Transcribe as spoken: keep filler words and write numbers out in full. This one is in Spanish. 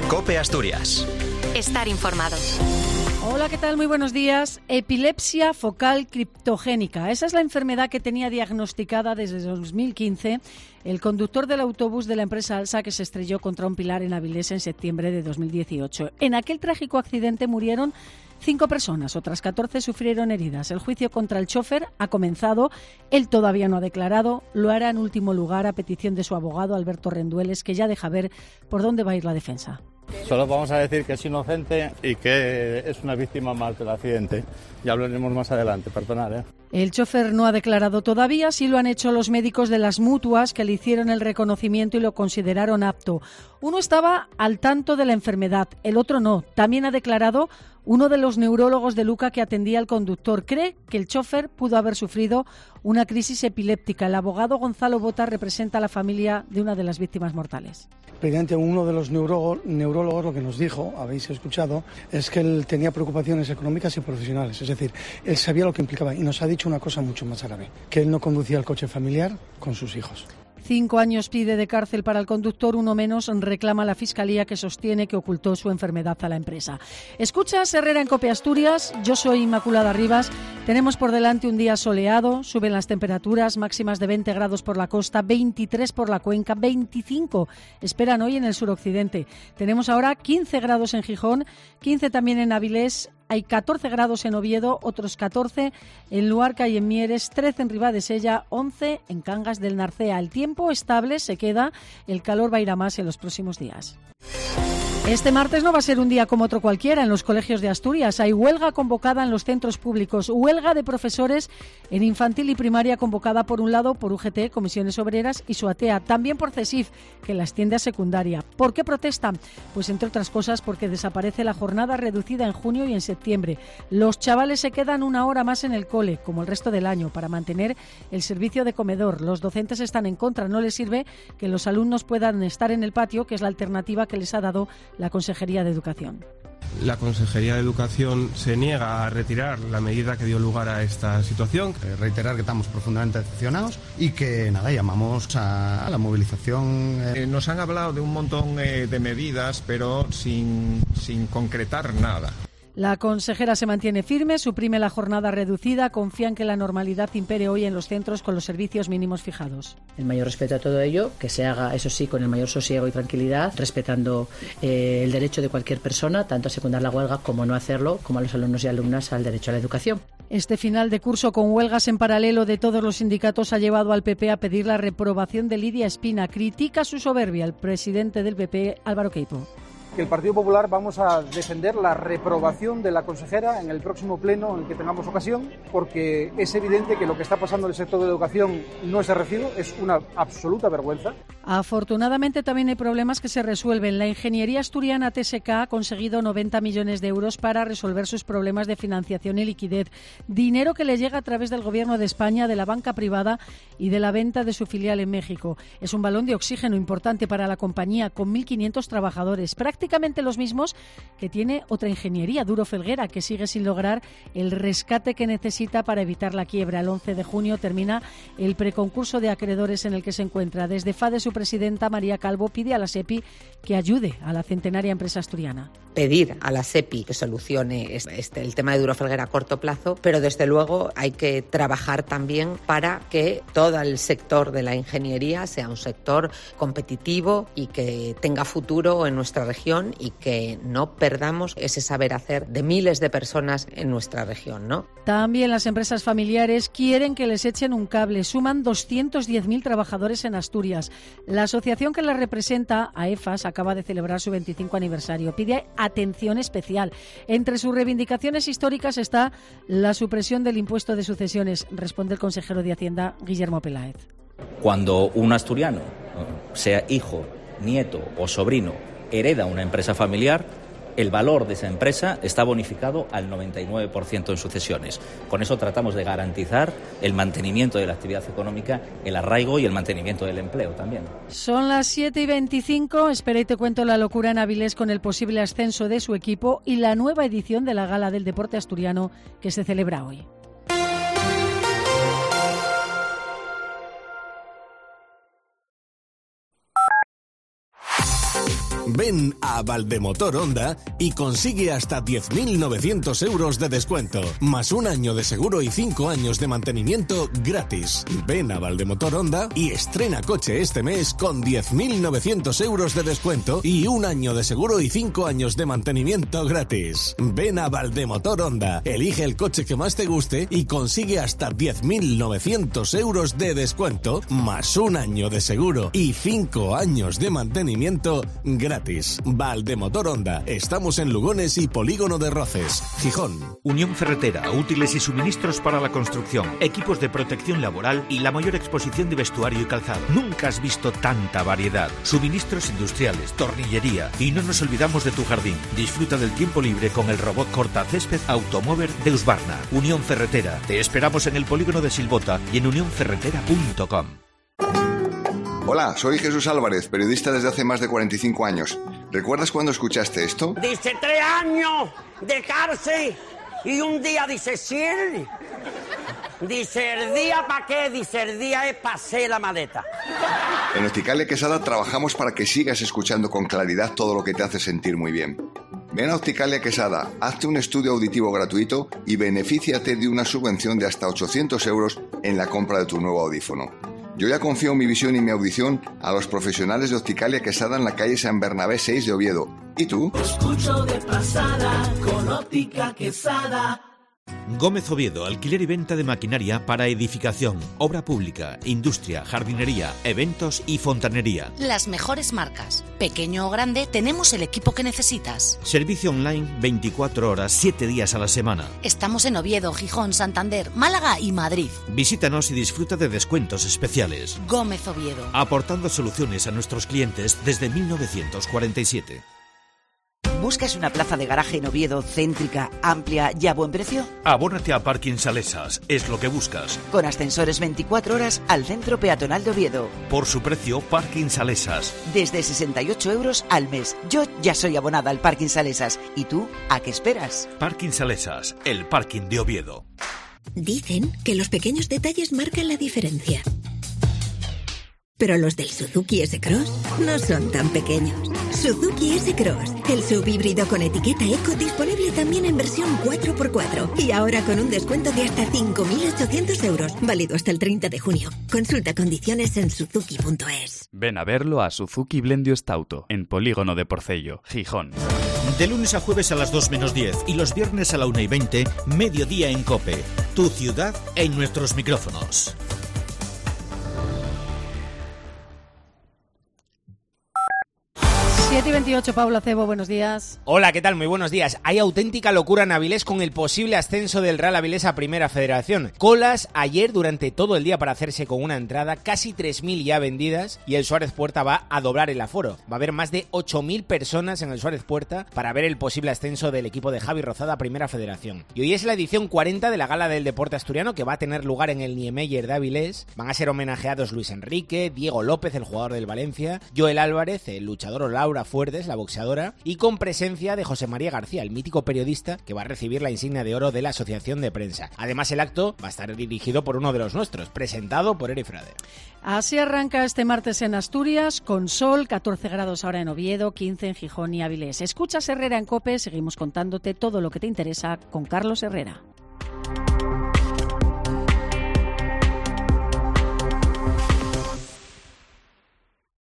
COPE Asturias. Estar informado. Hola, ¿qué tal? Muy buenos días. Epilepsia focal criptogénica. Esa es la enfermedad que tenía diagnosticada desde dos mil quince el conductor del autobús de la empresa Alsa que se estrelló contra un pilar en Avilés en septiembre de dos mil dieciocho. En aquel trágico accidente murieron cinco personas, otras catorce sufrieron heridas. El juicio contra el chofer ha comenzado. Él todavía no ha declarado. Lo hará en último lugar a petición de su abogado Alberto Rendueles, que ya deja ver por dónde va a ir la defensa. Solo vamos a decir que es inocente y que es una víctima más del accidente. Ya hablaremos más adelante, perdonad, ¿eh? El chofer no ha declarado todavía, sí lo han hecho los médicos de las mutuas que le hicieron el reconocimiento y lo consideraron apto. Uno estaba al tanto de la enfermedad, el otro no. También ha declarado uno de los neurólogos de Luca que atendía al conductor. Cree que el chofer pudo haber sufrido una crisis epiléptica. El abogado Gonzalo Bota representa a la familia de una de las víctimas mortales. Precisamente uno de los neurólogos, neurólogos lo que nos dijo, habéis escuchado, es que él tenía preocupaciones económicas y profesionales. Es decir, él sabía lo que implicaba y nos ha dicho una cosa mucho más grave, que él no conducía el coche familiar con sus hijos. Cinco años pide de cárcel para el conductor, uno menos reclama la Fiscalía, que sostiene que ocultó su enfermedad a la empresa. Escuchas Herrera en COPE Asturias, yo soy Inmaculada Rivas. Tenemos por delante un día soleado, suben las temperaturas, máximas de veinte grados por la costa, veintitrés por la cuenca, veinticinco esperan hoy en el suroccidente. Tenemos ahora quince grados en Gijón, quince también en Avilés. Hay catorce grados en Oviedo, otros catorce en Luarca y en Mieres, trece en Ribadesella, once en Cangas del Narcea. El tiempo estable se queda, el calor va a ir a más en los próximos días. Este martes no va a ser un día como otro cualquiera en los colegios de Asturias. Hay huelga convocada en los centros públicos, huelga de profesores en infantil y primaria convocada por un lado por U G T, Comisiones Obreras y Suatea, también por CESIF, que la extiende a secundaria. ¿Por qué protestan? Pues entre otras cosas porque desaparece la jornada reducida en junio y en septiembre. Los chavales se quedan una hora más en el cole, como el resto del año, para mantener el servicio de comedor. Los docentes están en contra, no les sirve que los alumnos puedan estar en el patio, que es la alternativa que les ha dado la Consejería de Educación. La Consejería de Educación se niega a retirar la medida que dio lugar a esta situación. Eh, reiterar que estamos profundamente decepcionados y que nada, llamamos a, a la movilización. Eh. Eh, nos han hablado de un montón eh, de medidas, pero sin, sin concretar nada. La consejera se mantiene firme, suprime la jornada reducida, confía en que la normalidad impere hoy en los centros con los servicios mínimos fijados. El mayor respeto a todo ello, que se haga, eso sí, con el mayor sosiego y tranquilidad, respetando eh, el derecho de cualquier persona, tanto a secundar la huelga como no hacerlo, como a los alumnos y alumnas al derecho a la educación. Este final de curso con huelgas en paralelo de todos los sindicatos ha llevado al P P a pedir la reprobación de Lidia Espina. Critica su soberbia el presidente del P P, Álvaro Queipo. Que el Partido Popular vamos a defender la reprobación de la consejera en el próximo pleno en el que tengamos ocasión, porque es evidente que lo que está pasando en el sector de la educación no es de recibo, es una absoluta vergüenza. Afortunadamente también hay problemas que se resuelven. La ingeniería asturiana T S K ha conseguido noventa millones de euros para resolver sus problemas de financiación y liquidez. Dinero que le llega a través del Gobierno de España, de la banca privada y de la venta de su filial en México. Es un balón de oxígeno importante para la compañía, con mil quinientos trabajadores, prácticamente los mismos que tiene otra ingeniería, Duro Felguera, que sigue sin lograr el rescate que necesita para evitar la quiebra. El once de junio termina el preconcurso de acreedores en el que se encuentra. Desde FADE, su presidenta María Calvo pide a la SEPI que ayude a la centenaria empresa asturiana. Pedir a la SEPI que solucione este, el tema de Duro Felguera a corto plazo, pero desde luego hay que trabajar también para que todo el sector de la ingeniería sea un sector competitivo y que tenga futuro en nuestra región y que no perdamos ese saber hacer de miles de personas en nuestra región, ¿no? También las empresas familiares quieren que les echen un cable. Suman doscientos diez mil trabajadores en Asturias. La asociación que les representa, AEFAS, acaba de celebrar su veinticinco aniversario. Pide atención especial. Entre sus reivindicaciones históricas está la supresión del impuesto de sucesiones, responde el consejero de Hacienda, Guillermo Peláez. Cuando un asturiano, sea hijo, nieto o sobrino, hereda una empresa familiar, el valor de esa empresa está bonificado al noventa y nueve por ciento en sucesiones. Con eso tratamos de garantizar el mantenimiento de la actividad económica, el arraigo y el mantenimiento del empleo también. Son las siete y veinticinco. Espera y te cuento la locura en Avilés con el posible ascenso de su equipo y la nueva edición de la Gala del Deporte Asturiano que se celebra hoy. Ven a Valdemotor Honda y consigue hasta diez mil novecientos euros de descuento, más un año de seguro y cinco años de mantenimiento gratis. Ven a Valdemotor Honda y estrena coche este mes con diez mil novecientos euros de descuento y un año de seguro y cinco años de mantenimiento gratis. Ven a Valdemotor Honda, elige el coche que más te guste y consigue hasta diez mil novecientos euros de descuento, más un año de seguro y cinco años de mantenimiento gratis. Valdemotor Honda, estamos en Lugones y Polígono de Roces, Gijón. Unión Ferretera, útiles y suministros para la construcción, equipos de protección laboral y la mayor exposición de vestuario y calzado. Nunca has visto tanta variedad. Suministros industriales, tornillería y no nos olvidamos de tu jardín. Disfruta del tiempo libre con el robot cortacésped Automover de Husqvarna. Unión Ferretera. Te esperamos en el polígono de Silvota y en unión ferretera punto com. Hola, soy Jesús Álvarez, periodista desde hace más de cuarenta y cinco años. ¿Recuerdas cuando escuchaste esto? Dice tres años de cárcel y un día dice cien. Dice el día para qué, dice el día es para hacer la maleta. En Opticalia Quesada trabajamos para que sigas escuchando con claridad todo lo que te hace sentir muy bien. Ven a Opticalia Quesada, hazte un estudio auditivo gratuito y benefíciate de una subvención de hasta ochocientos euros en la compra de tu nuevo audífono. Yo ya confío mi visión y mi audición a los profesionales de Opticalia Quesada en la calle San Bernabé seis de Oviedo. ¿Y tú? Escucho de pasada con Óptica Quesada. Gómez Oviedo, alquiler y venta de maquinaria para edificación, obra pública, industria, jardinería, eventos y fontanería. Las mejores marcas. Pequeño o grande, tenemos el equipo que necesitas. Servicio online veinticuatro horas, siete días a la semana. Estamos en Oviedo, Gijón, Santander, Málaga y Madrid. Visítanos y disfruta de descuentos especiales. Gómez Oviedo. Aportando soluciones a nuestros clientes desde mil novecientos cuarenta y siete. ¿Buscas una plaza de garaje en Oviedo céntrica, amplia y a buen precio? Abónate a Parking Salesas, es lo que buscas. Con ascensores veinticuatro horas al centro peatonal de Oviedo. Por su precio, Parking Salesas. Desde sesenta y ocho euros al mes. Yo ya soy abonada al Parking Salesas. ¿Y tú, a qué esperas? Parking Salesas, el parking de Oviedo. Dicen que los pequeños detalles marcan la diferencia. Pero los del Suzuki S-Cross no son tan pequeños. Suzuki S-Cross, el subhíbrido con etiqueta eco disponible también en versión cuatro por cuatro. Y ahora con un descuento de hasta cinco mil ochocientos euros, válido hasta el treinta de junio. Consulta condiciones en suzuki punto es. Ven a verlo a Suzuki Blendio Stauto, en Polígono de Porcello, Gijón. De lunes a jueves a las dos menos diez y los viernes a la una y veinte, mediodía en COPE. Tu ciudad en nuestros micrófonos. siete y veintiocho, Paula Cebo, buenos días. Hola, ¿qué tal? Muy buenos días. Hay auténtica locura en Avilés con el posible ascenso del Real Avilés a Primera Federación. Colas ayer durante todo el día para hacerse con una entrada, casi tres mil ya vendidas, y el Suárez Puerta va a doblar el aforo. Va a haber más de ocho mil personas en el Suárez Puerta para ver el posible ascenso del equipo de Javi Rozada a Primera Federación. Y hoy es la edición cuarenta de la Gala del Deporte Asturiano, que va a tener lugar en el Niemeyer de Avilés. Van a ser homenajeados Luis Enrique, Diego López, el jugador del Valencia, Joel Álvarez, el luchador, o Laura Fuertes, la boxeadora, y con presencia de José María García, el mítico periodista que va a recibir la insignia de oro de la Asociación de Prensa. Además, el acto va a estar dirigido por uno de los nuestros, presentado por Eri Frade. Así arranca este martes en Asturias, con sol, catorce grados ahora en Oviedo, quince en Gijón y Avilés. Escuchas Herrera en COPE, seguimos contándote todo lo que te interesa con Carlos Herrera.